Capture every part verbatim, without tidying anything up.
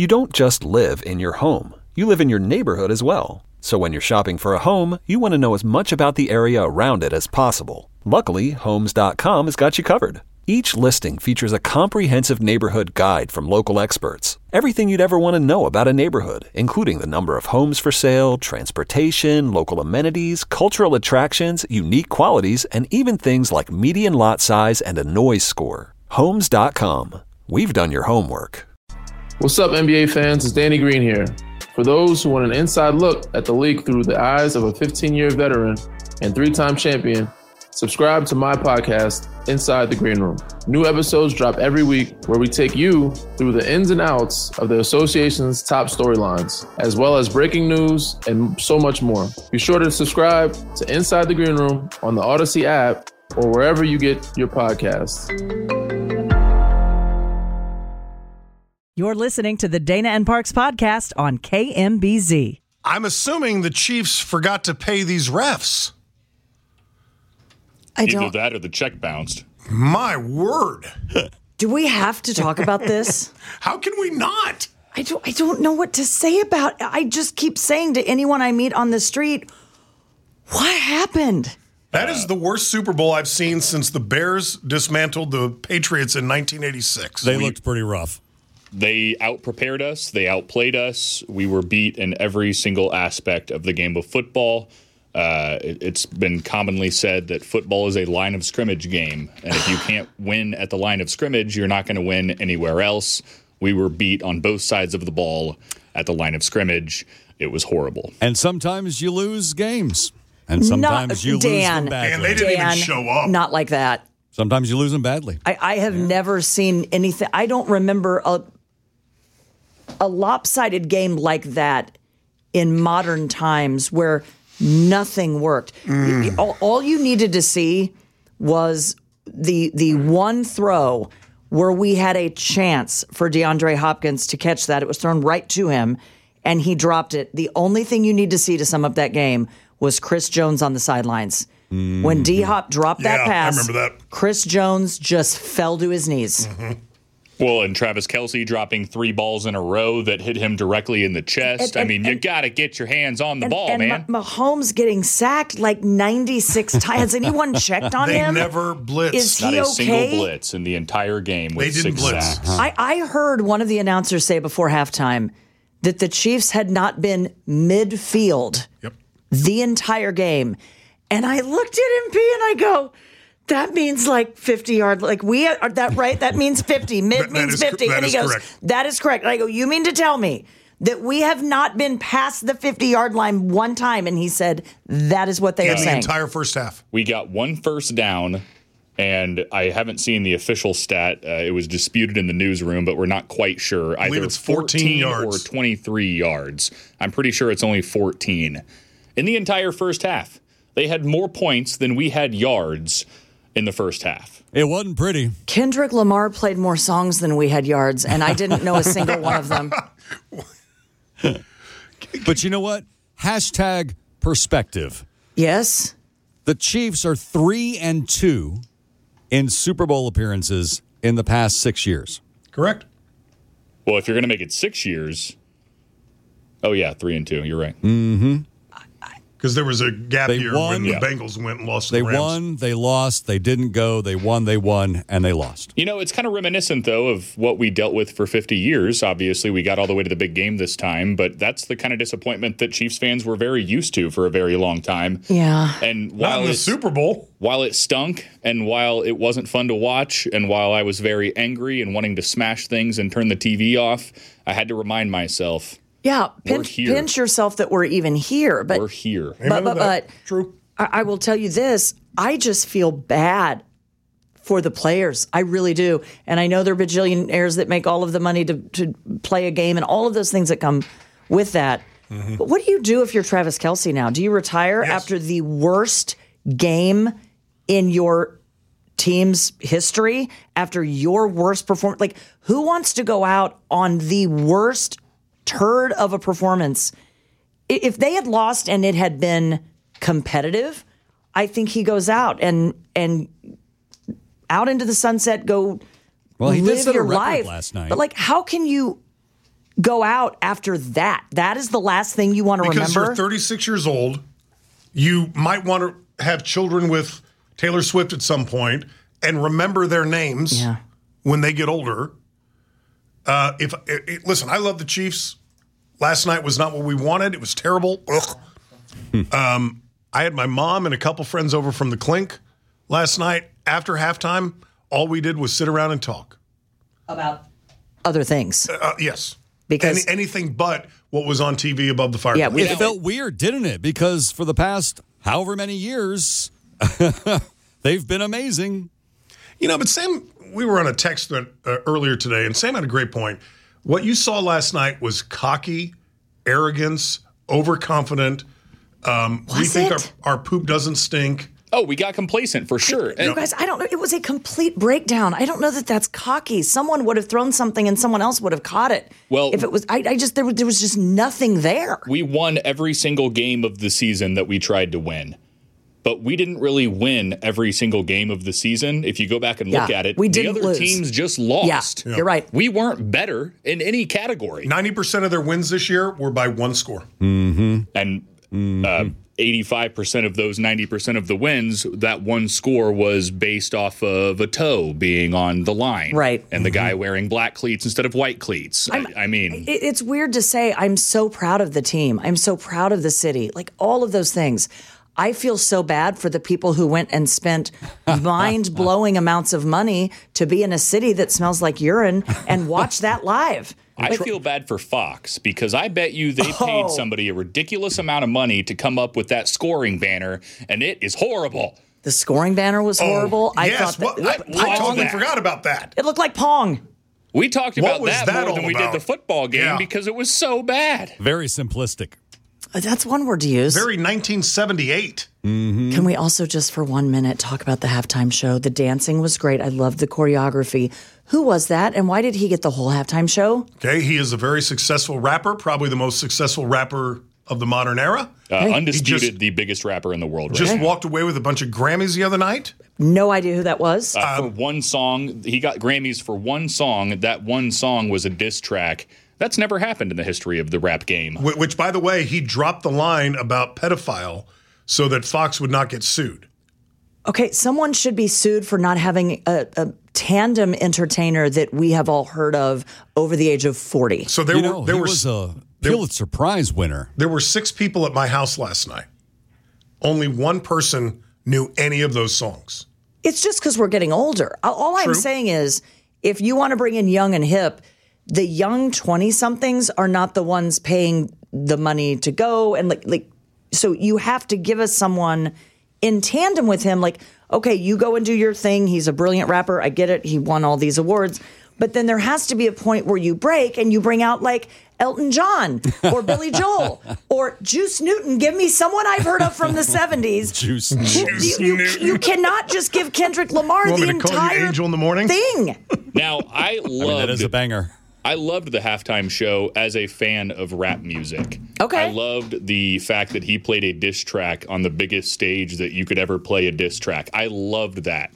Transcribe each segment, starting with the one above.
You don't just live in your home. You live in your neighborhood as well. So when you're shopping for a home, you want to know as much about the area around it as possible. Luckily, Homes dot com has got you covered. Each listing features a comprehensive neighborhood guide from local experts. Everything you'd ever want to know about a neighborhood, including the number of homes for sale, transportation, local amenities, cultural attractions, unique qualities, and even things like median lot size and a noise score. Homes dot com. We've done your homework. What's up, N B A fans? It's Danny Green here. For those who want an inside look at the league through the eyes of a fifteen-year veteran and three-time champion, subscribe to my podcast, Inside the Green Room. New episodes drop every week where we take you through the ins and outs of the association's top storylines, as well as breaking news and so much more. Be sure to subscribe to Inside the Green Room on the Odyssey app or wherever you get your podcasts. You're listening to the Dana and Parks podcast on K M B Z. I'm assuming the Chiefs forgot to pay these refs. I don't. Either that or the check bounced. My word. Do we have to talk about this? How can we not? I don't, I don't know what to say about it. I just keep saying to anyone I meet on the street, what happened? That is the worst Super Bowl I've seen since the Bears dismantled the Patriots in nineteen eighty-six. They we, looked pretty rough. They outprepared us. They outplayed us. We were beat in every single aspect of the game of football. Uh, it, it's been commonly said that football is a line of scrimmage game. And if you can't win at the line of scrimmage, you're not going to win anywhere else. We were beat on both sides of the ball at the line of scrimmage. It was horrible. And sometimes you lose games. And sometimes not, you Dan, lose them badly. And they didn't Dan, even show up. Not like that. Sometimes you lose them badly. I, I have yeah. never seen anything. I don't remember a, a lopsided game like that in modern times where nothing worked. Mm. All, all you needed to see was the the one throw where we had a chance for DeAndre Hopkins to catch that. It was thrown right to him, and he dropped it. The only thing you need to see to sum up that game was Chris Jones on the sidelines. Mm-hmm. When D-Hop dropped yeah, that pass, I remember that. Chris Jones just fell to his knees. Mm-hmm. Well, and Travis Kelce dropping three balls in a row that hit him directly in the chest. And, and, I mean, and, you got to get your hands on the and, ball, and man. And Mahomes getting sacked like ninety-six times. Has anyone checked on they him? They never blitzed. Is he Not a okay? single blitz in the entire game with they didn't six blitz. sacks. I, I heard one of the announcers say before halftime that the Chiefs had not been midfield yep. the entire game. And I looked at M P and I go, that means like fifty yard, like we are that right? That means fifty. Mid that, means that fifty. Is, and he goes, correct. that is correct. And I go, you mean to tell me that we have not been past the fifty yard line one time? And he said, that is what they yeah, are the saying. The entire first half. We got one first down, and I haven't seen the official stat. Uh, it was disputed in the newsroom, but we're not quite sure. I believe Either it's fourteen yards or twenty-three yards. I'm pretty sure it's only fourteen. In the entire first half, they had more points than we had yards in the first half. It wasn't pretty. Kendrick Lamar played more songs than we had yards, and I didn't know a single one of them. But you know what? Hashtag perspective. Yes. The Chiefs are three and two in Super Bowl appearances in the past six years. Correct. Well, if you're going to make it six years, oh yeah, three and two. You're right. Mm-hmm. Because there was a gap they year won, when the yeah. Bengals went and lost to They the Rams. won, they lost, they didn't go, they won, they won, and they lost. You know, it's kind of reminiscent, though, of what we dealt with for fifty years. Obviously, we got all the way to the big game this time, but that's the kind of disappointment that Chiefs fans were very used to for a very long time. Yeah. And Not while in the it, Super Bowl. While it stunk, and while it wasn't fun to watch, and while I was very angry and wanting to smash things and turn the T V off, I had to remind myself, Yeah, pinch, pinch yourself that we're even here. But we're here. But, but, but True. I, I will tell you this. I just feel bad for the players. I really do. And I know they're bajillionaires that make all of the money to, to play a game and all of those things that come with that. Mm-hmm. But what do you do if you're Travis Kelce now? Do you retire yes. after the worst game in your team's history? After your worst performance? Like, who wants to go out on the worst turd of a performance? If they had lost and it had been competitive, I think he goes out and and out into the sunset, go well, he live did set your a record life last night. But like, how can you go out after that. That is the last thing you want to remember. Because you're thirty-six years old. You might want to have children with Taylor Swift at some point and remember their names yeah. when they get older. Uh, if it, it, listen, I love the Chiefs. Last night was not what we wanted. It was terrible. Ugh. um, I had my mom and a couple friends over from the Clink last night. After halftime, all we did was sit around and talk about other things. Uh, yes, because Any, anything but what was on T V above the fireplace. Yeah, we, it felt weird, didn't it? Because for the past however many years, they've been amazing. You know, but Sam, we were on a text thread uh, earlier today, and Sam had a great point. What you saw last night was cocky, arrogance, overconfident. Um, we Was think it? our, our poop doesn't stink. Oh, we got complacent for sure. You guys, I don't know. It was a complete breakdown. I don't know that that's cocky. Someone would have thrown something and someone else would have caught it. Well, if it was, I, I just, there was, there was just nothing there. We won every single game of the season that we tried to win. But we didn't really win every single game of the season. If you go back and look Yeah, at it, we the didn't other lose. teams just lost. Yeah, you're right. We weren't better in any category. ninety percent of their wins this year were by one score. Mm-hmm. And mm-hmm. Uh, eighty-five percent of those ninety percent of the wins, that one score was based off of a toe being on the line. Right. And the guy wearing black cleats instead of white cleats. I, I mean. It, it's weird to say I'm so proud of the team. I'm so proud of the city. Like all of those things. I feel so bad for the people who went and spent mind-blowing amounts of money to be in a city that smells like urine and watch that live. I Like, feel bad for Fox because I bet you they Oh. paid somebody a ridiculous amount of money to come up with that scoring banner, and it is horrible. the scoring banner was horrible. I yes, thought that, what, what I, I was totally that? forgot about that. it looked like Pong. We talked What about was that, that more than all we about? did the football game Yeah. because it was so bad. Very simplistic. That's one word to use. Very nineteen seventy-eight. Can we also just for one minute talk about the halftime show? The dancing was great. I loved the choreography. Who was that, and why did he get the whole halftime show? Okay, he is a very successful rapper, probably the most successful rapper of the modern era. Uh, Hey. undisputed, He just- the biggest rapper in the world. Right Just now. walked away with a bunch of Grammys the other night. No idea who that was. Uh, for one song, he got Grammys for one song. That one song was a diss track. That's never happened in the history of the rap game. Wh- Which, by the way, he dropped the line about pedophile so that Fox would not get sued. Okay, someone should be sued for not having a, a tandem entertainer that we have all heard of over the age of forty. So there you were know, there he were was a Pulitzer Prize winner. there were six people at my house last night. Only one person knew any of those songs. It's just because we're getting older. All I'm True. saying is, if you want to bring in young and hip, the young twenty-somethings are not the ones paying the money to go. And like, like, so you have to give us someone in tandem with him. Like, okay, you go and do your thing. He's a brilliant rapper. I get it. He won all these awards. But then there has to be a point where you break and you bring out like Elton John or Billy Joel or Juice Newton. Give me someone I've heard of from the seventies. Juice. Juice You, you, Newton. you cannot just give Kendrick Lamar Want the me to call you entire Angel in the morning? thing. Now, I I mean, loved that is a banger. I loved the halftime show as a fan of rap music. Okay. I loved the fact that he played a diss track on the biggest stage that you could ever play a diss track. I loved that.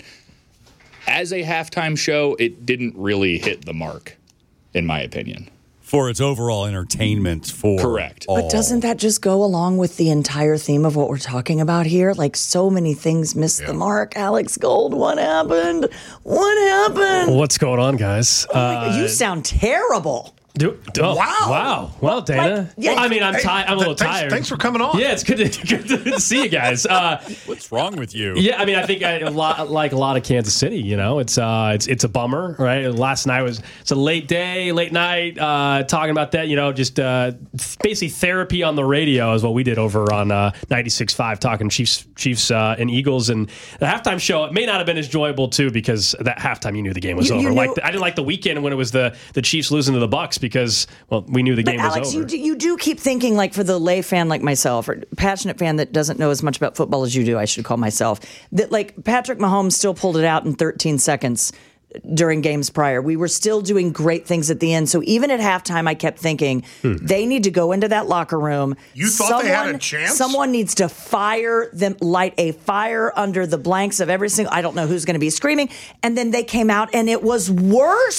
As a halftime show, it didn't really hit the mark, in my opinion. For its overall entertainment for Correct. all. But doesn't that just go along with the entire theme of what we're talking about here? Like so many things missed the mark. Alex Gold, what happened? What happened? What's going on, guys? Uh, you sound terrible. do, oh, Wow. Wow. Well, Dana. Like, yeah. I mean, I'm, Hey, ti- I'm a little th- thanks, tired. Thanks for coming on. Yeah, it's good to, good to see you guys. Uh, What's wrong with you? yeah, I mean, I think I, a lot, like a lot of Kansas City, you know, it's uh, it's it's a bummer, right? Last night was it's a late day, late night, uh, talking about that, you know, just uh, basically therapy on the radio is what we did over on uh, ninety-six point five, talking Chiefs, Chiefs uh, and Eagles, and the halftime show. It may not have been as enjoyable too because that halftime you knew the game was You- you over. Like knew- the, I didn't like the weekend when it was the the Chiefs losing to the Bucks because well, we knew the But game Alex, was you over. do, you do keep thinking, like for the lay fan like myself, or passionate fan that doesn't know as much about football as you do, I should call myself, that like Patrick Mahomes still pulled it out in thirteen seconds during games prior. We were still doing great things at the end. So even at halftime, I kept thinking they need to go into that locker room. You thought they had a Someone- chance? Someone needs to fire them, light a fire under the blanks of every single. I don't know who's going to be screaming. And then they came out, and it was worse.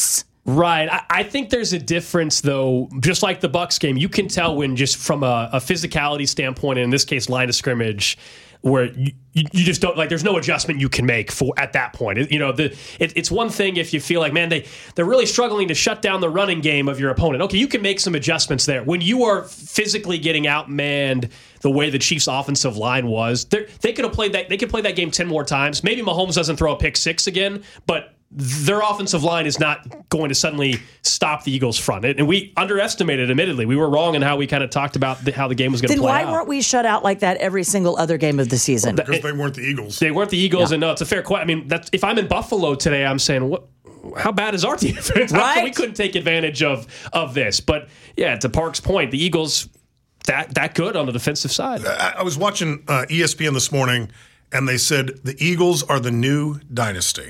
Right. I, I think there's a difference, though. Just like the Bucs game, you can tell when just from a, a physicality standpoint, and in this case, line of scrimmage, where you, you, you just don't like. There's no adjustment you can make for at that point. It, you know, the it, it's one thing if you feel like, man, they they're really struggling to shut down the running game of your opponent. Okay, you can make some adjustments there. When you are physically getting outmanned the way the Chiefs' offensive line was, they could have played that. They could play that game ten more times. Maybe Mahomes doesn't throw a pick six again, but their offensive line is not going to suddenly stop the Eagles' front. And we underestimated, admittedly. We were wrong in how we kind of talked about the, how the game was going to play out. Then why weren't we shut out like that every single other game of the season? Because they weren't the Eagles. They weren't the Eagles, Yeah. and no, it's a fair question. I mean, that's, if I'm in Buffalo today, I'm saying, what? How bad is our defense? How come Right. we couldn't take advantage of of this? But yeah, to Park's point, the Eagles that that good on the defensive side. I, I was watching uh, E S P N this morning, and they said the Eagles are the new dynasty.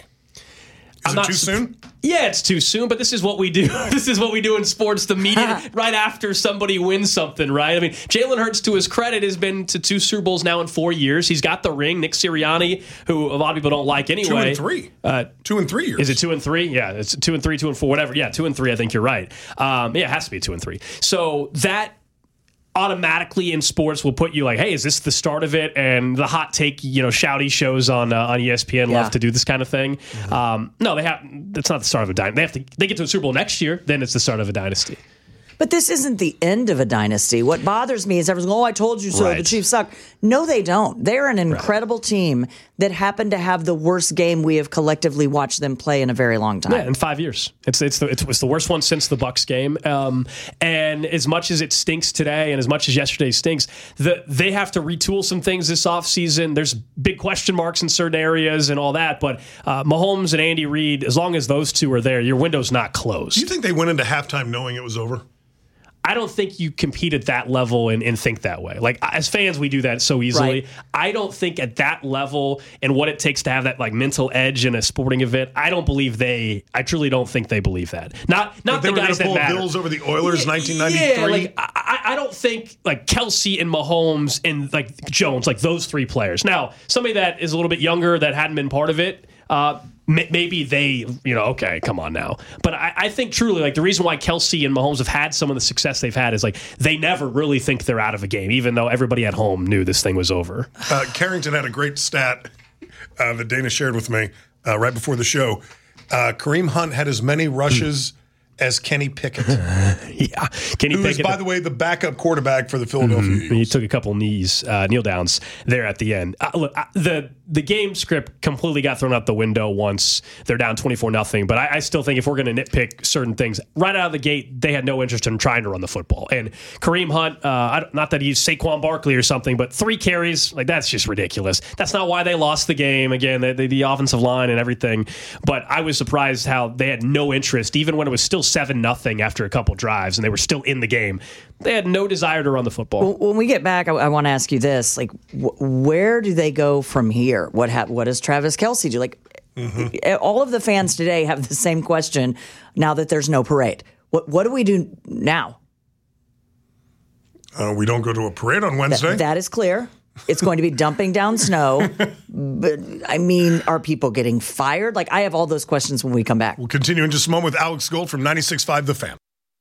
Is I'm it not too su- soon? Yeah, it's too soon, but this is what we do. This is what we do in sports. The media, right after somebody wins something, right? I mean, Jalen Hurts, to his credit, has been to two Super Bowls now in four years. He's got the ring. Nick Sirianni, who a lot of people don't like anyway. Two and three. Uh, two and three years. Is it two and three? Yeah, it's two and three, two and four, whatever. Yeah, two and three. I think you're right. Um, yeah, it has to be two and three. So that automatically in sports will put you like, hey, is this the start of it? And the hot take, you know, shouty shows on uh, on E S P N Yeah. love to do this kind of thing. Mm-hmm. Um, no, they have. That's not the start of a dynasty. They have to. They get to a Super Bowl next year, then it's the start of a dynasty. But this isn't the end of a dynasty. What bothers me is everyone's going, oh, I told you so. Right. The Chiefs suck. No, they don't. They're an incredible team that happened to have the worst game we have collectively watched them play in a very long time. Yeah, in five years. It's it's the, it was the worst one since the Bucs game. Um, and as much as it stinks today and as much as yesterday stinks, the, they have to retool some things this offseason. There's big question marks in certain areas and all that. But uh, Mahomes and Andy Reid, as long as those two are there, your window's not closed. Do you think they went into halftime knowing it was over? I don't think you compete at that level and, and think that way. Like, as fans, we do that so easily. Right. I don't think at that level and what it takes to have that like mental edge in a sporting event, I don't believe they, I truly don't think they believe that. Not not They the were guys going to that pull matter. Bills over the Oilers Yeah, nineteen ninety-three. Yeah, like, I, I don't think like Kelsey and Mahomes and like Jones, like those three players. Now, somebody that is a little bit younger that hadn't been part of it, uh, maybe they, you know, okay, come on now. But I, I think truly, like the reason why Kelsey and Mahomes have had some of the success they've had is like they never really think they're out of a game, even though everybody at home knew this thing was over. Uh, Carrington had a great stat uh, that Dana shared with me uh, right before the show. Uh, Kareem Hunt had as many rushes as Kenny Pickett, Yeah, Kenny who is, Pickett, by the way, the backup quarterback for the Philadelphia Eagles. he took a couple knees, uh, kneel downs there at the end. Uh, look, uh, the the game script completely got thrown out the window once they're down twenty-four nothing. But I, I still think if we're going to nitpick certain things, right out of the gate, they had no interest in trying to run the football. And Kareem Hunt, uh, I don't, not that he's Saquon Barkley or something, but three carries, like that's just ridiculous. That's not why they lost the game. Again, the, the, the offensive line and everything. But I was surprised how they had no interest, even when it was still seven nothing after a couple drives and they were still in the game. They had no desire to run the football. When we get back, I, I want to ask you this: like, wh- where do they go from here? What ha- what does Travis Kelce do? Like, Mm-hmm. all of the fans today have the same question. Now that there's no parade, what what do we do now? Uh, we don't go to a parade on Wednesday. Th- that is clear. It's going to be dumping down snow. But I mean, are people getting fired? Like, I have all those questions when we come back. We'll continue in just a moment with Alex Gold from ninety-six point five The Fan.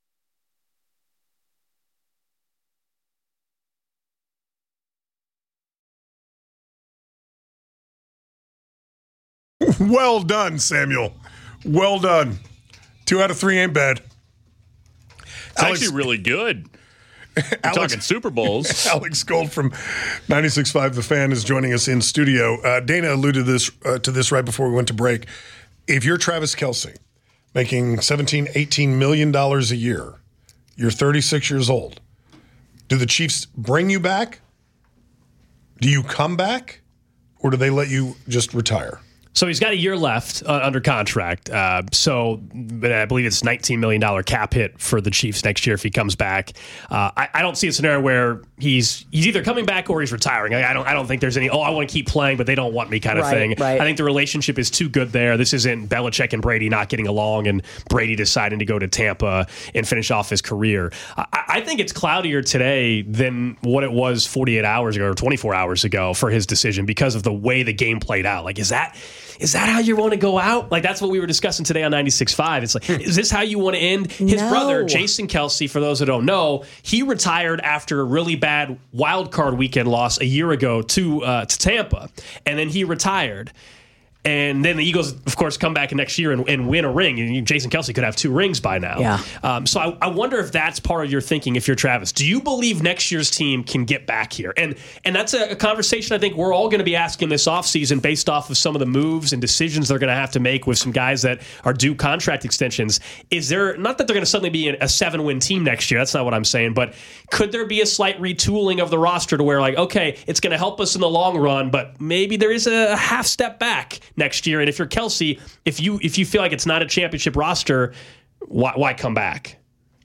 Well done, Samuel. Well done. Two out of three ain't bad. It's actually really good. We're Alex- talking Super Bowls. Alex Gold from ninety-six point five The Fan is joining us in studio. Uh, Dana alluded this uh, to this right before we went to break. If you're Travis Kelce, making seventeen, eighteen million dollars a year, you're thirty-six years old, do the Chiefs bring you back? Do you come back? Or do they let you just retire? So he's got a year left uh, under contract. Uh, so but I believe it's nineteen million dollars cap hit for the Chiefs next year if he comes back. Uh, I, I don't see a scenario where he's he's either coming back or he's retiring. I, I don't I don't think there's any, oh, I want to keep playing, but they don't want me kind of Right, thing. right. I think the relationship is too good there. This isn't Belichick and Brady not getting along and Brady deciding to go to Tampa and finish off his career. I, I think it's cloudier today than what it was forty-eight hours ago or twenty-four hours ago for his decision because of the way the game played out. Like, is that... is that how you want to go out? Like, that's what we were discussing today on ninety-six point five. It's like, is this how you want to end? His No. brother, Jason Kelce, for those that don't know, he retired after a really bad wild card weekend loss a year ago to uh, to Tampa, and then he retired. And then the Eagles, of course, come back next year and, and win a ring. And Jason Kelce could have two rings by now. Yeah. Um, so I, I wonder if that's part of your thinking if you're Travis. Do you believe next year's team can get back here? And and that's a, a conversation I think we're all going to be asking this offseason based off of some of the moves and decisions they're going to have to make with some guys that are due contract extensions. Is there, not that they're going to suddenly be a seven-win team next year. That's not what I'm saying. But could there be a slight retooling of the roster to where, like, okay, it's going to help us in the long run, but maybe there is a half step back next year? And if you're Kelce, if you if you feel like it's not a championship roster, why, why come back?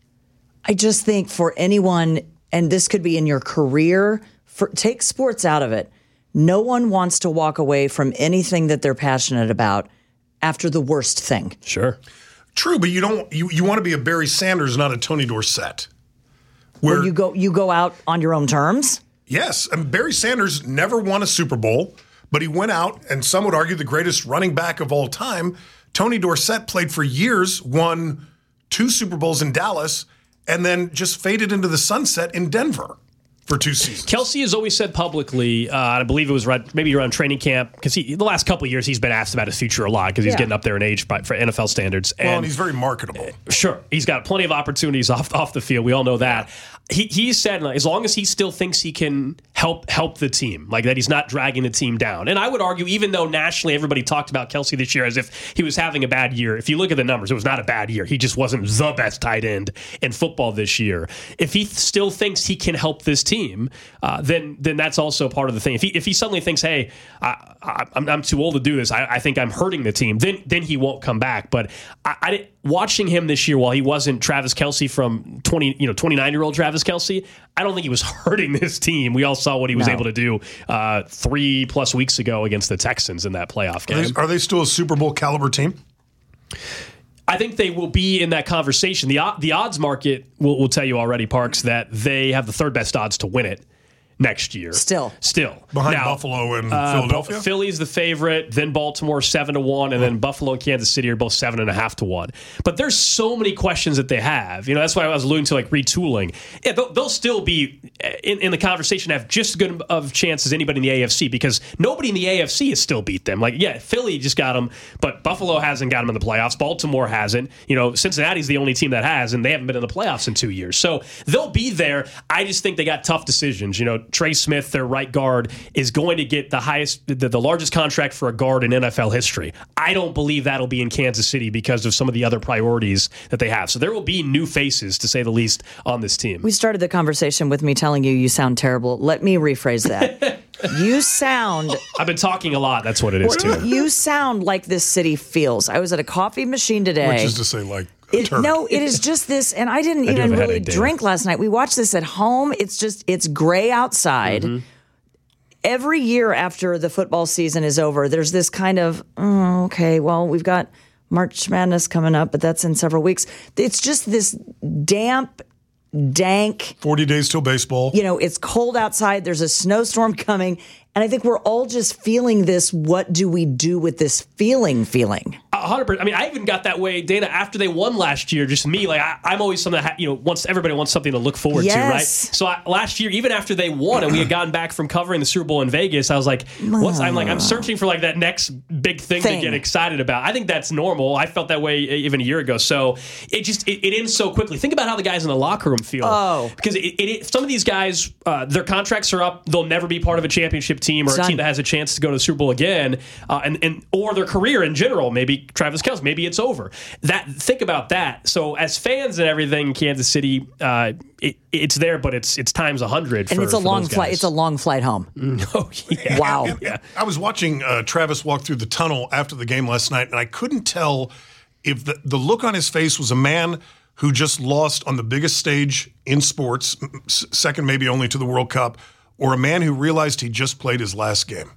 I just think for anyone, and this could be in your career, for, take sports out of it. No one wants to walk away from anything that they're passionate about after the worst thing. Sure. True, but you don't. You, you want to be a Barry Sanders, not a Tony Dorsett. Where, Where you go, you go out on your own terms. Yes, and Barry Sanders never won a Super Bowl, but he went out, and some would argue the greatest running back of all time. Tony Dorsett played for years, won two Super Bowls in Dallas, and then just faded into the sunset in Denver for two seasons. Kelce has always said publicly, uh, I believe it was right, maybe around training camp, because the last couple of years he's been asked about his future a lot because he's Yeah. getting up there in age by, for N F L standards. And, Well, and he's very marketable. Sure, he's got plenty of opportunities off off the field. We all know that. He he said like, as long as he still thinks he can help help the team, like that he's not dragging the team down. And I would argue, even though nationally everybody talked about Kelce this year as if he was having a bad year, if you look at the numbers, it was not a bad year. He just wasn't the best tight end in football this year. If he th- still thinks he can help this team, uh, then then that's also part of the thing. If he if he suddenly thinks, hey, I, I, I'm, I'm too old to do this, I, I think I'm hurting the team, then then he won't come back. But I, I watching him this year, while he wasn't Travis Kelce from twenty, you know, twenty-nine year old Travis Kelce, I don't think he was hurting this team. We all saw what he was No. able to do uh, three plus weeks ago against the Texans in that playoff Are game. they, are they still a Super Bowl caliber team? I think they will be in that conversation. The the odds market will, will tell you already, Parks, that they have the third best odds to win it next year. Still. Still. Behind Now, Buffalo and uh, Philadelphia? Bu- Philly's the favorite, then Baltimore seven to one, and then Buffalo and Kansas City are both seven and a half to one. But there's so many questions that they have. You know, that's why I was alluding to like retooling. Yeah, they'll, they'll still be in, in the conversation, have just as good of chance as anybody in the A F C because nobody in the A F C has still beat them. Like, yeah, Philly just got them, but Buffalo hasn't got them in the playoffs. Baltimore hasn't. You know, Cincinnati's the only team that has, and they haven't been in the playoffs in two years. So they'll be there. I just think they got tough decisions. You know, Trey Smith, their right guard, is going to get the highest, the, the largest contract for a guard in N F L history. I don't believe that'll be in Kansas City because of some of the other priorities that they have. So there will be new faces, to say the least, on this team. We started the conversation with me telling you you sound terrible. Let me rephrase that. You sound I've been talking a lot. That's what it is, too. you sound like this city feels. I was at a coffee machine today. Which is to say, like, a It, turd. no, it is just this, and I didn't I do even have a really headache, Dana. drink last night. We watched this at home. It's just, it's gray outside. Mm-hmm. Every year after the football season is over, there's this kind of, oh, okay, well, we've got March Madness coming up, but that's in several weeks. It's just this damp, dank, forty days till baseball. you know, it's cold outside. There's a snowstorm coming. And I think we're all just feeling this. What do we do with this feeling feeling? one hundred percent. I mean, I even got that way, Dana, after they won last year. Just me, like I, I'm always something that ha- you know, wants everybody wants something to look forward Yes. to, right? So I, last year, even after they won and we had gotten back from covering the Super Bowl in Vegas, I was like, "What's?" I'm like, I'm searching for like that next big thing, Thing. to get excited about. I think that's normal. I felt that way even a year ago. So it just it, it ends so quickly. Think about how the guys in the locker room feel. Oh. because it, it, it, some of these guys, uh, their contracts are up. They'll never be part of a championship team or a Done. team that has a chance to go to the Super Bowl again, uh, and and or their career in general. Maybe Travis Kelce, maybe it's over. That think about that. So as fans and everything, Kansas City, uh, it, it's there, but it's it's times a hundred. And for, it's a for long those flight. guys. It's a long flight home. oh yeah. Wow. And- and I was watching uh, Travis walk through the tunnel after the game last night, and I couldn't tell if the, the look on his face was a man who just lost on the biggest stage in sports, s- second maybe only to the World Cup, or a man who realized he just played his last game.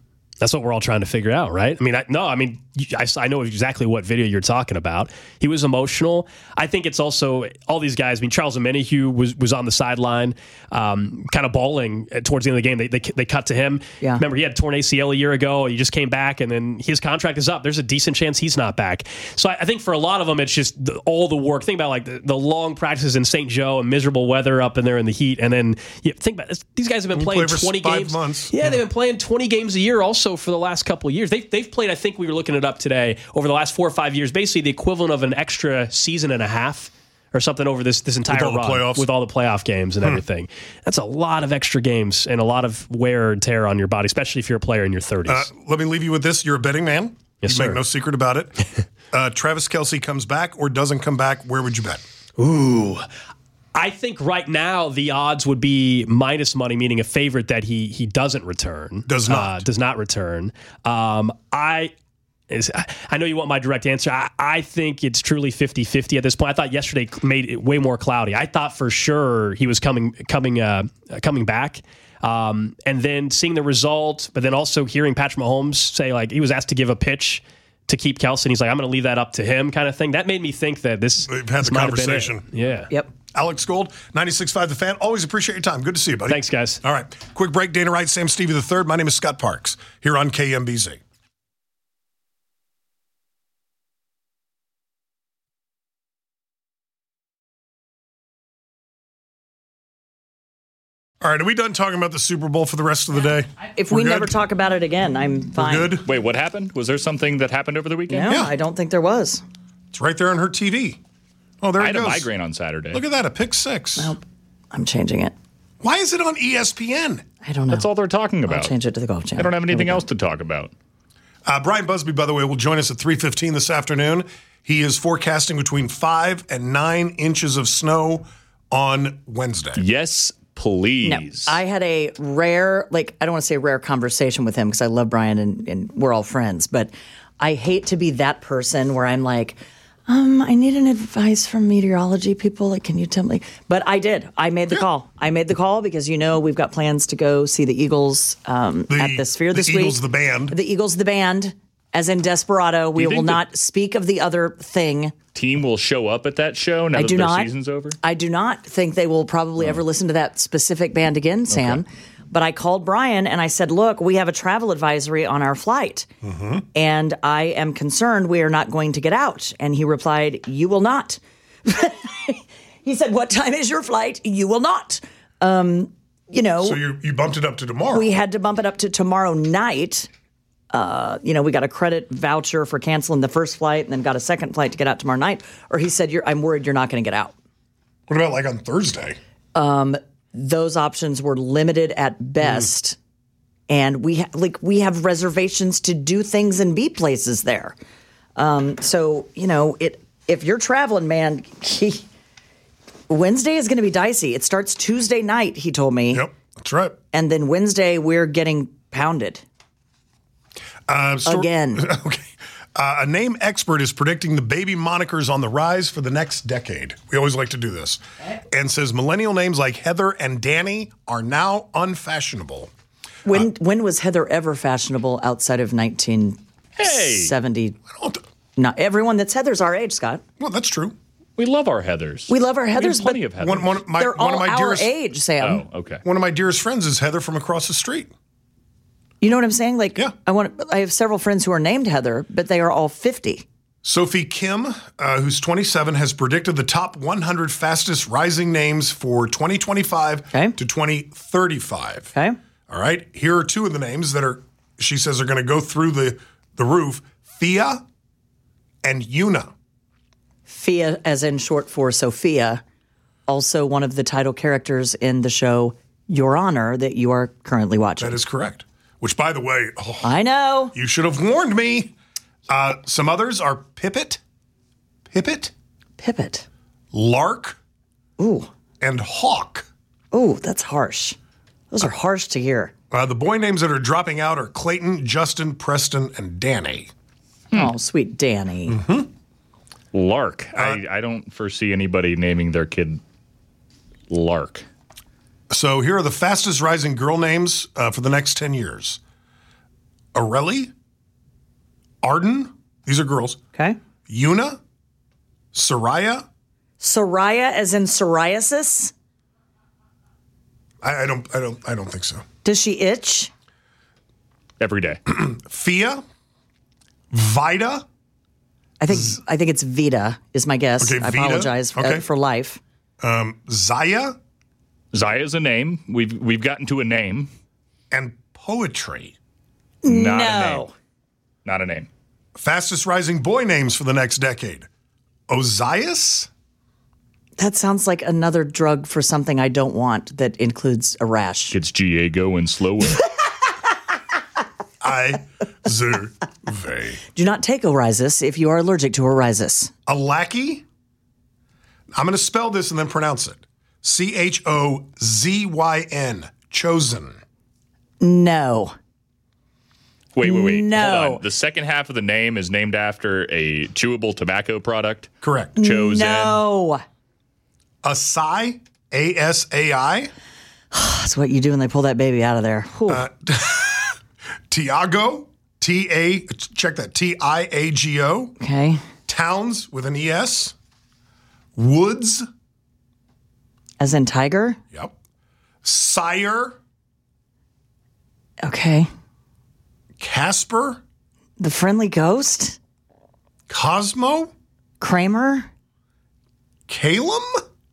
That's what we're all trying to figure out, right? I mean, I, no, I mean, I, I know exactly what video you're talking about. He was emotional. I think it's also all these guys. I mean, Charles Omenihu was was on the sideline, um, kind of bawling towards the end of the game. They they, they cut to him. Yeah. Remember, he had torn A C L a year ago. He just came back, and then his contract is up. There's a decent chance he's not back. So I, I think for a lot of them, it's just the, all the work. Think about like the, the long practices in Saint Joe and miserable weather up in there in the heat, and then you think about this, these guys have been We playing play for twenty five games. months. Yeah, they've been playing twenty games a year also for the last couple of years. They've, they've played, I think we were looking it up today, over the last four or five years, basically the equivalent of an extra season and a half or something over this this entire all the run playoffs? with all the playoff games and everything. That's a lot of extra games and a lot of wear and tear on your body, especially if you're a player in your thirties. Uh, let me leave you with this. You're a betting man. Yes, you sir. make no secret about it. uh, Travis Kelce comes back or doesn't come back. Where would you bet? Ooh. I think right now the odds would be minus money, meaning a favorite that he he doesn't return. Does not. Uh, does not return. Um, I is I know you want my direct answer. I, I think it's truly fifty-fifty at this point. I thought yesterday made it way more cloudy. I thought for sure he was coming coming uh, coming back. Um, and then seeing the result, but then also hearing Patrick Mahomes say, like, he was asked to give a pitch to keep Kelce, and he's like, I'm going to leave that up to him kind of thing. That made me think that this, We've had this the might have been it. conversation. Yeah. Yep. Alex Gold, ninety-six point five The Fan. Always appreciate your time. Good to see you, buddy. Thanks, guys. All right. Quick break. Dana Wright, Sam Stevie the third. My name is Scott Parks here on K M B Z. All right. Are we done talking about the Super Bowl for the rest of the day? If We're we good? never talk about it again, I'm fine. We're good? Wait, what happened? Was there something that happened over the weekend? No, Yeah. I don't think there was. It's right there on her T V. Oh, there I it had a goes. migraine on Saturday. Look at that. A pick six. Nope. I'm changing it. Why is it on E S P N? I don't know. That's all they're talking I'll about. change it to the Golf Channel. I don't have anything Here we else to talk about. Uh, Brian Busby, by the way, will join us at three fifteen this afternoon. He is forecasting between five and nine inches of snow on Wednesday. Yes, go. please. No, I had a rare, like, I don't want to say rare conversation with him because I love Brian and, and we're all friends, but I hate to be that person where I'm like, um, I need an advice from meteorology people. Like, can you tell me? But I did. I made the call. I made the call because, you know, we've got plans to go see the Eagles um, The- at the Sphere the this Eagles, week. the band. The Eagles, the band, as in Desperado. We you will think that- not speak of the other thing. Team will show up at that show now I that do their not. season's over? I do not think they will probably ever listen to that specific band again, Sam. But I called Brian and I said, look, we have a travel advisory on our flight. And I am concerned we are not going to get out. And he replied, you will not. He said, what time is your flight? You will not. Um, you know, So you you bumped it up to tomorrow. we had to bump it up to tomorrow night. Uh, you know, we got a credit voucher for canceling the first flight and then got a second flight to get out tomorrow night. Or he said, you're, I'm worried you're not going to get out. What about like on Thursday? Those options were limited at best, and we ha- like we have reservations to do things and be places there. Um, so you know, it if you're traveling, man, he, Wednesday is going to be dicey. It starts Tuesday night, he told me, Yep, that's right. and then Wednesday we're getting pounded Uh, sto- again. Okay. Uh, a name expert is predicting the baby monikers on the rise for the next decade. We always like to do this. And says millennial names like Heather and Danny are now unfashionable. When when was Heather ever fashionable outside of nineteen seventy? Oh, th- Not everyone that's Heather's our age, Scott. well, that's true. We love our Heathers. We love our We have Heathers, plenty but of Heathers. One, one, of my, they're one all of my our dearest, age, Sam. Oh, okay. one of my dearest friends is Heather from across the street. You know what I'm saying? Like, Yeah. I want. I have several friends who are named Heather, but they are all fifty. Sophie Kim, uh, who's twenty-seven, has predicted the top one hundred fastest rising names for twenty twenty-five Okay. to twenty thirty-five. Okay. All right. Here are two of the names that are, she says, are going to go through the, the roof. Thea and Yuna. Fia, as in short for Sophia, also one of the title characters in the show Your Honor that you are currently watching. That is correct. Which, by the way, oh, I know. you should have warned me. Uh, some others are Pippet, Pippet, Pippet. Lark, Ooh. and Hawk. Ooh, that's harsh. Those are harsh to hear. Uh, the boy names that are dropping out are Clayton, Justin, Preston, and Danny. Oh, sweet Danny. Mm-hmm. Lark. Uh, I, I don't foresee anybody naming their kid Lark. So here are the fastest rising girl names uh, for the next ten years. Areli, Arden, these are girls, Okay. Yuna, Soraya. Soraya, as in psoriasis? I, I don't, I don't, I don't think so. Does she itch? Every day. Fia, Vida, I think I think it's Vita is my guess. Okay, I Vita. apologize Okay. uh, for life. um, Zaya, Zaya's a name. We've we've gotten to a name. and Poetry. Not no. a name. Not a name. Fastest rising boy names for the next decade. Ozias, That sounds like another drug for something I don't want that includes a rash. Gets G A going slower. I, Z, Ve. Do not take Oryzis if you are allergic to Oryzis. Alaki. I'm going to spell this and then pronounce it. C H O Z Y N. Chosen. No. Wait, wait, wait. No. Hold on. The second half of the name is named after a chewable tobacco product. Correct. Chosen. No. Asai. A S A I. That's what you do when they pull that baby out of there. Whew. Tiago. T A. Check that. T I A G O. Okay. Towns with an E S. Woods. As in tiger? Yep. Sire. Okay. Casper. The friendly ghost? Cosmo. Kramer? Calum.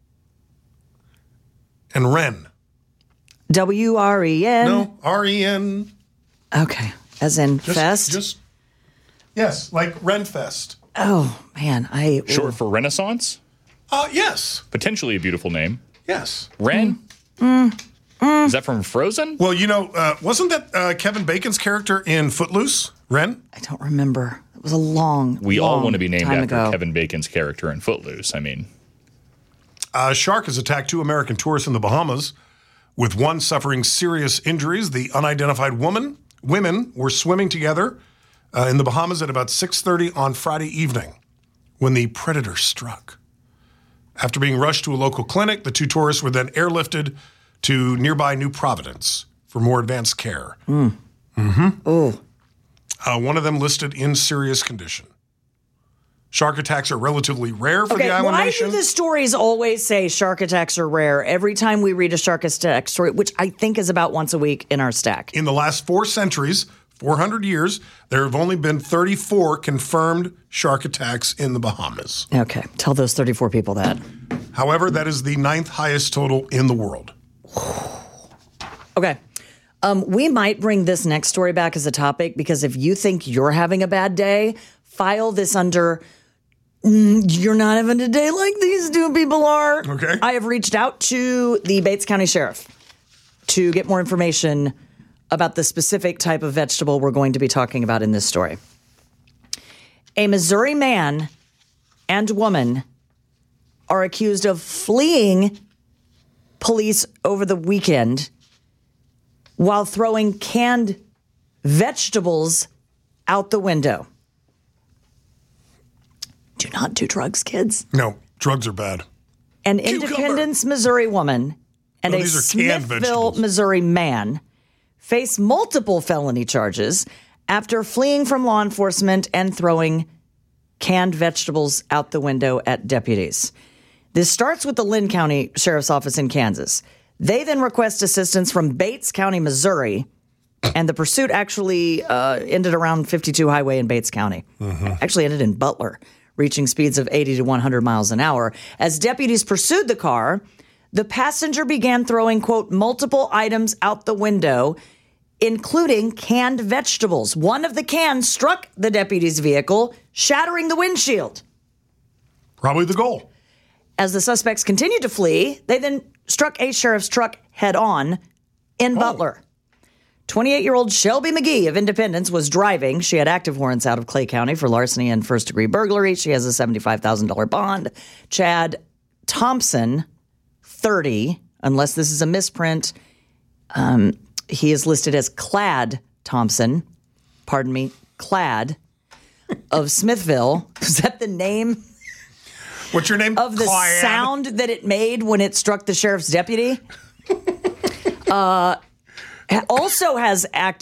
And Ren. W R E N? No. R E N. Okay. As in Just, fest? Just. Yes, like Renfest. Oh, man. I. Short for Renaissance. Uh, yes. Potentially a beautiful name. Yes. Ren? Mm. Is that from Frozen? Well, you know, uh, wasn't that uh, Kevin Bacon's character in Footloose? Ren? I don't remember. It was a long, We all long want to be named time after ago. Kevin Bacon's character in Footloose. I mean, A shark has attacked two American tourists in the Bahamas, with one suffering serious injuries. The unidentified woman, women were swimming together uh, in the Bahamas at about six thirty on Friday evening when the predator struck. After being rushed to a local clinic, the two tourists were then airlifted to nearby New Providence for more advanced care. Mm. Mm-hmm. Oh. Uh, one of them listed in serious condition. Shark attacks are relatively rare for Okay, the island why nation. do the stories always say shark attacks are rare every time we read a shark attack story, which I think is about once a week in our stack? In the last four centuries, four hundred years, there have only been thirty-four confirmed shark attacks in the Bahamas. Okay, tell those thirty-four people that. However, that is the ninth highest total in the world. Okay. Um, we might bring this next story back as a topic because if you think you're having a bad day, file this under mm, you're not having a day like these two people are. Okay. I have reached out to the Bates County Sheriff to get more information about the specific type of vegetable we're going to be talking about in this story. A Missouri man and woman are accused of fleeing police over the weekend while throwing canned vegetables out the window. Do not do drugs, kids. No, drugs are bad. An Cucumber. Independence, Missouri woman and No, a these are canned Smithville, vegetables. Missouri man face multiple felony charges after fleeing from law enforcement and throwing canned vegetables out the window at deputies. This starts with the Lynn County Sheriff's Office in Kansas. They then request assistance from Bates County, Missouri, and the pursuit actually uh, ended around fifty-two Highway in Bates County. Actually ended in Butler, reaching speeds of eighty to one hundred miles an hour. As deputies pursued the car, the passenger began throwing, quote, multiple items out the window, including canned vegetables. One of the cans struck the deputy's vehicle, shattering the windshield. Probably the goal. As the suspects continued to flee, they then struck a sheriff's truck head on in Butler. twenty-eight-year-old Shelby McGee of Independence was driving. She had active warrants out of Clay County for larceny and first-degree burglary. She has a seventy-five thousand dollars bond. Chad Thompson, thirty, unless this is a misprint, um, he is listed as Clad Thompson. Pardon me, Clad of Smithville. Is that the name? What's your name? Of the Clyde. sound that it made when it struck the sheriff's deputy. uh, also has active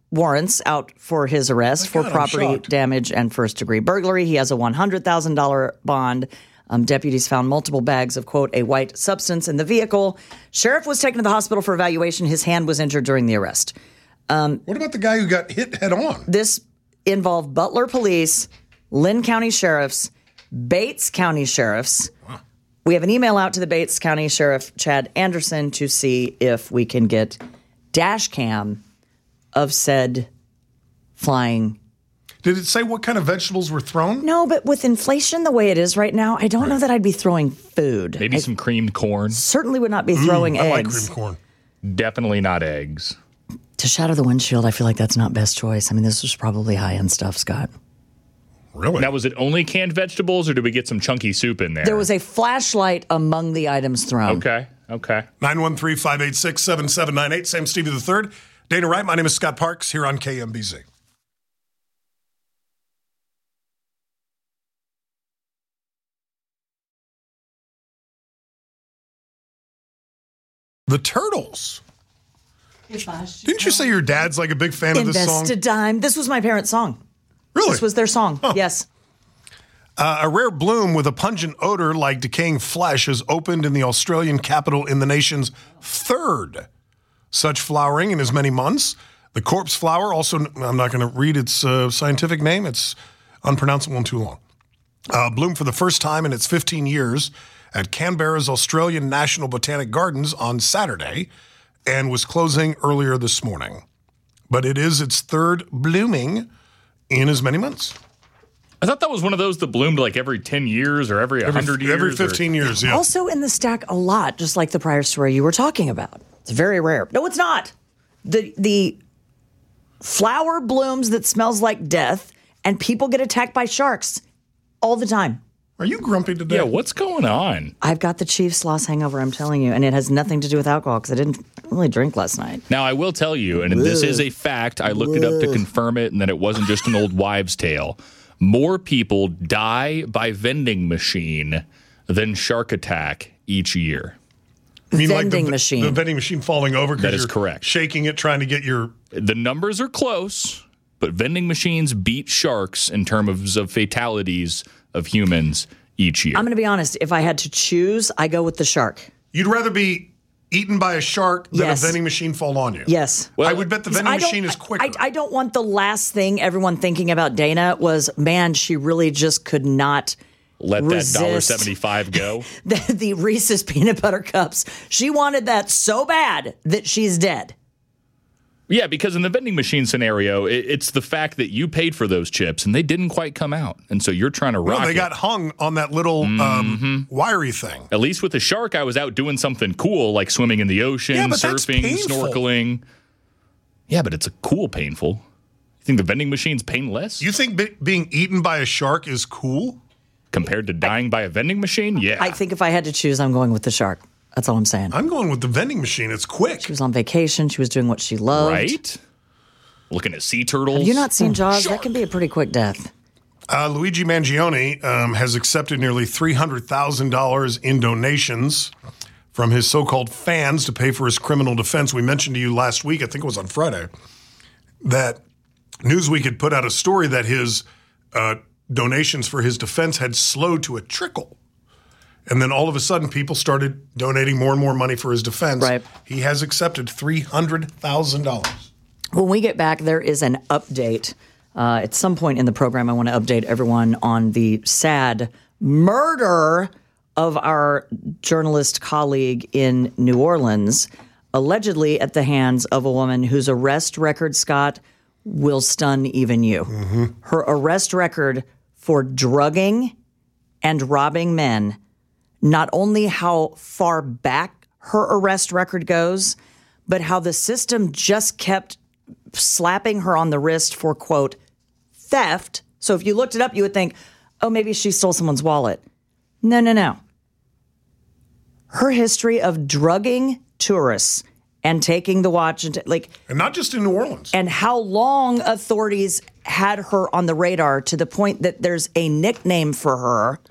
warrants out for his arrest My for God, I'm property shocked. damage and first-degree burglary. He has a one hundred thousand dollars bond. Um, deputies found multiple bags of, quote, a white substance in the vehicle. Sheriff was taken to the hospital for evaluation. His hand was injured during the arrest. What about the guy who got hit head on? This involved Butler Police, Lynn County Sheriffs, Bates County Sheriffs. We have an email out to the Bates County Sheriff, Chad Anderson, to see if we can get dash cam of said flying. Did it say what kind of vegetables were thrown? No, but with inflation the way it is right now, I don't know that I'd be throwing food. Maybe I some creamed corn. certainly would not be throwing I like eggs. cream corn. Definitely not eggs. To shatter the windshield, I feel like that's not best choice. I mean, this was probably high-end stuff, Scott. Really? Now, was it only canned vegetables, or did we get some chunky soup in there? There was a flashlight among the items thrown. Okay, okay. nine one three, five eight six, seven seven nine eight. Sam Stevie the third. Dana Wright. My name is Scott Parks here on K M B Z. The Turtles. Didn't you say your dad's like a big fan of this song? Invest a dime. This was my parents' song. Really? This was their song. Yes. Uh, a rare bloom with a pungent odor like decaying flesh has opened in the Australian capital in the nation's third such flowering in as many months. The corpse flower, also, I'm not going to read its uh, scientific name. It's unpronounceable and too long. Uh, bloomed for the first time in its fifteen years at Canberra's Australian National Botanic Gardens on Saturday and was closing earlier this morning. But it is its third blooming in as many months. I thought that was one of those that bloomed like every ten years or every one hundred years. Every or- fifteen years, yeah. Also in the stack a lot, just like the prior story you were talking about. It's very rare. No, it's not. The the flower blooms that smells like death, and people get attacked by sharks all the time. Are you grumpy today? Yeah, what's going on? I've got the Chiefs loss hangover, I'm telling you, and it has nothing to do with alcohol because I didn't really drink last night. Now, I will tell you, and this is a fact, I looked it up to confirm it, and that it wasn't just an old wives' tale. More people die by vending machine than shark attack each year. You mean like Vending the, machine. The vending machine falling over because That is you're correct. shaking it, trying to get your... The numbers are close, but vending machines beat sharks in terms of fatalities of humans each year. I'm going to be honest. If I had to choose, I go with the shark. You'd rather be eaten by a shark than Yes. a vending machine fall on you. Yes. I would bet the vending I don't- machine is quicker. I, I don't want the last thing everyone thinking about Dana was, man, she really just could not Let that resist one dollar seventy-five go. the, the Reese's peanut butter cups. She wanted that so bad that she's dead. Yeah, because in the vending machine scenario, it, it's the fact that you paid for those chips and they didn't quite come out. And so you're trying to rock Well, they it. got hung on that little um, wiry thing. At least with the shark, I was out doing something cool, like swimming in the ocean, Yeah, but that's surfing, painful. snorkeling. Yeah, but it's a cool painful. You think the vending machine's painless You think be- being eaten by a shark is cool? compared to dying by a vending machine? Yeah. I think if I had to choose, I'm going with the shark. That's all I'm saying. I'm going with the vending machine. It's quick. She was on vacation. She was doing what she loved. right? Looking at sea turtles. Have you not seen Jaws? Shark. That can be a pretty quick death. Uh, Luigi Mangione um, has accepted nearly three hundred thousand dollars in donations from his so-called fans to pay for his criminal defense. We mentioned to you last week, I think it was on Friday, that Newsweek had put out a story that his uh, donations for his defense had slowed to a trickle. And then all of a sudden, people started donating more and more money for his defense. Right. He has accepted three hundred thousand dollars. When we get back, there is an update. Uh, at some point in the program, I want to update everyone on the sad murder of our journalist colleague in New Orleans, allegedly at the hands of a woman whose arrest record, Scott, will stun even you. Her arrest record for drugging and robbing men, not only how far back her arrest record goes, but how the system just kept slapping her on the wrist for, quote, theft. So if you looked it up, you would think, oh, maybe she stole someone's wallet. No, no, no. Her history of drugging tourists and taking the watch and t- like, And not just in New Orleans. and how long authorities had her on the radar to the point that there's a nickname for her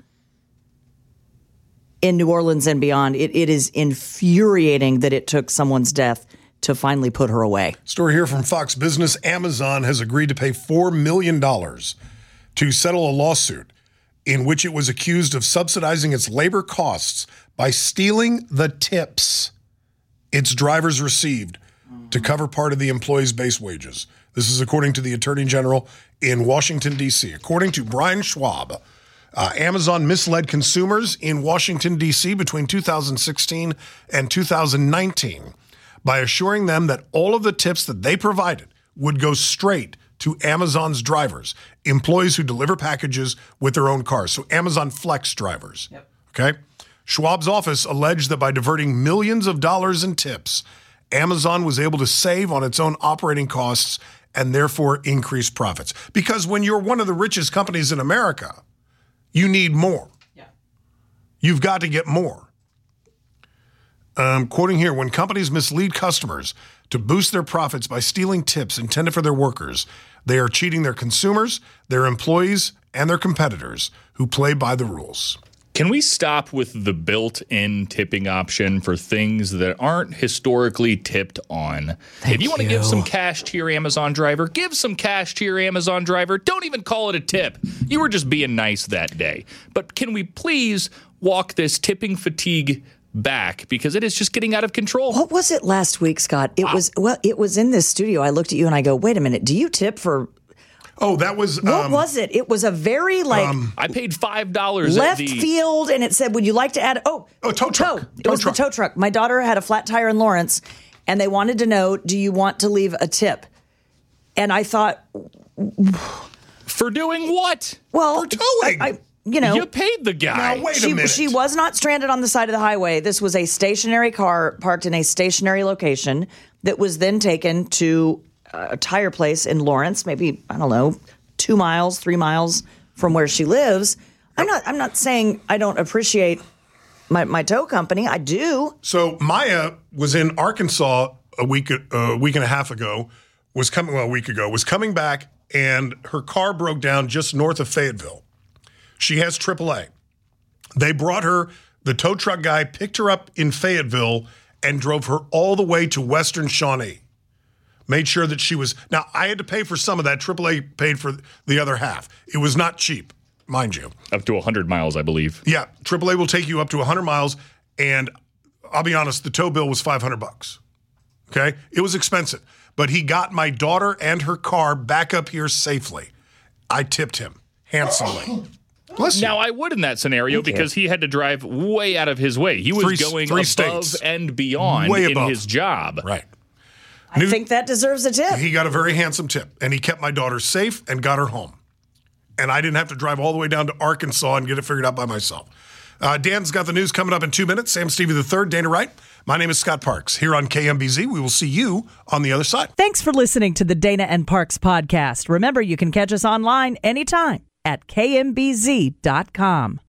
in New Orleans and beyond. It, it is infuriating that it took someone's death to finally put her away. Story here from Fox Business. Amazon has agreed to pay four million dollars to settle a lawsuit in which it was accused of subsidizing its labor costs by stealing the tips its drivers received to cover part of the employees' base wages. This is according to the Attorney General in Washington, D C. According to Brian Schwab, uh, Amazon misled consumers in Washington, D C between two thousand sixteen and two thousand nineteen by assuring them that all of the tips that they provided would go straight to Amazon's drivers, employees who deliver packages with their own cars. So Amazon Flex drivers. Yep. Okay? Schwab's office alleged that by diverting millions of dollars in tips, Amazon was able to save on its own operating costs and therefore increase profits. Because when you're one of the richest companies in America, you need more. Yeah. You've got to get more. Um, quoting here, when companies mislead customers to boost their profits by stealing tips intended for their workers, they are cheating their consumers, their employees, and their competitors who play by the rules. Can we stop with the built-in tipping option for things that aren't historically tipped on? Thank if you want to you. give some cash to your Amazon driver, give some cash to your Amazon driver. Don't even call it a tip. You were just being nice that day. But can we please walk this tipping fatigue back, because it is just getting out of control? What was it last week, Scott? It Wow. was, well, it was in this studio. I looked at you and I go, wait a minute, do you tip for, Oh, that was... what um, was it? It was a very like I paid five dollars left at the field, and it said, would you like to add, oh, Oh, tow truck. It Tow was truck. the tow truck. My daughter had a flat tire in Lawrence, and they wanted to know, do you want to leave a tip? And I thought, for doing what? well, For towing. I, I, you know, You paid the guy. Now, wait a she, minute. she was not stranded on the side of the highway. This was a stationary car parked in a stationary location that was then taken to a tire place in Lawrence, maybe, I don't know, two miles, three miles from where she lives. I'm not I'm not saying I don't appreciate my, my tow company. I do. So Maya was in Arkansas a week a week and a half ago, was coming well a week ago, was coming back, and her car broke down just north of Fayetteville. She has triple A. They brought her, the tow truck guy picked her up in Fayetteville and drove her all the way to Western Shawnee. Made sure that she was, now I had to pay for some of that. triple A paid for the other half. It was not cheap, mind you. Up to one hundred miles, I believe. Yeah, triple A will take you up to one hundred miles, and I'll be honest, the tow bill was five hundred bucks. Okay? It was expensive, but he got my daughter and her car back up here safely. I tipped him handsomely. Bless you. Now, I would in that scenario because he had to drive way out of his way. He was Three- going three above states. and beyond Way in above. his job. Right. I think that deserves a tip. He got a very handsome tip, and he kept my daughter safe and got her home. And I didn't have to drive all the way down to Arkansas and get it figured out by myself. Uh, Dan's got the news coming up in two minutes. Sam Stevie the third, Dana Wright. My name is Scott Parks here on K M B Z. We will see you on the other side. Thanks for listening to the Dana and Parks podcast. Remember, you can catch us online anytime at K M B Z dot com.